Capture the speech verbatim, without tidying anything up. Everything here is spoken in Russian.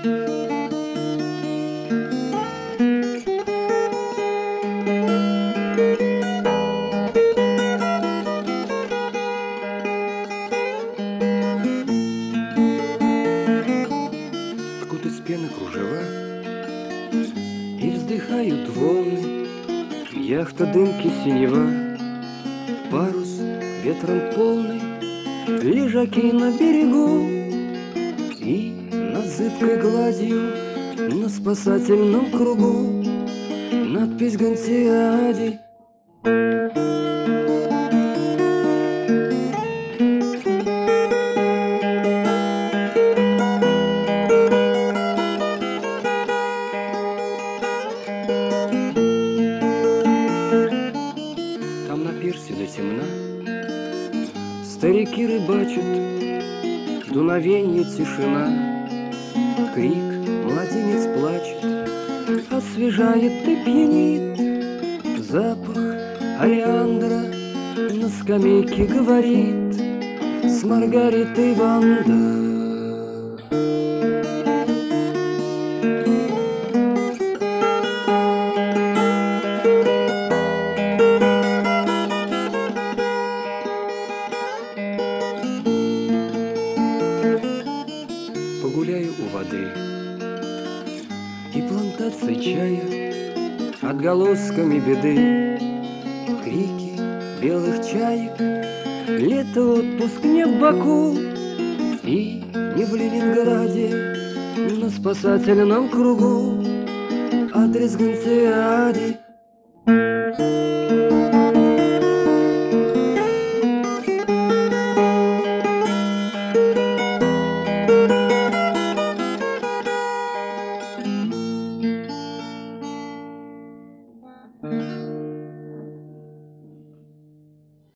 Ткут из пены кружева, и вздыхают волны, яхта дымки синева, парус ветром полный, лежаки на берегу, и над зыбкой гладью на спасательном кругу надпись Гантиади. Там на пирсе до темна старики рыбачат, дуновенье тишина, крик, младенец плачет, освежает и пьянит, запах олеандра на скамейке говорит с Маргаритой Ванда. Погуляю у воды, и плантация чая отголосками беды, крики белых чаек, лето, отпуск не в Баку и не в Ленинграде, на спасательном кругу адрес Гантиади.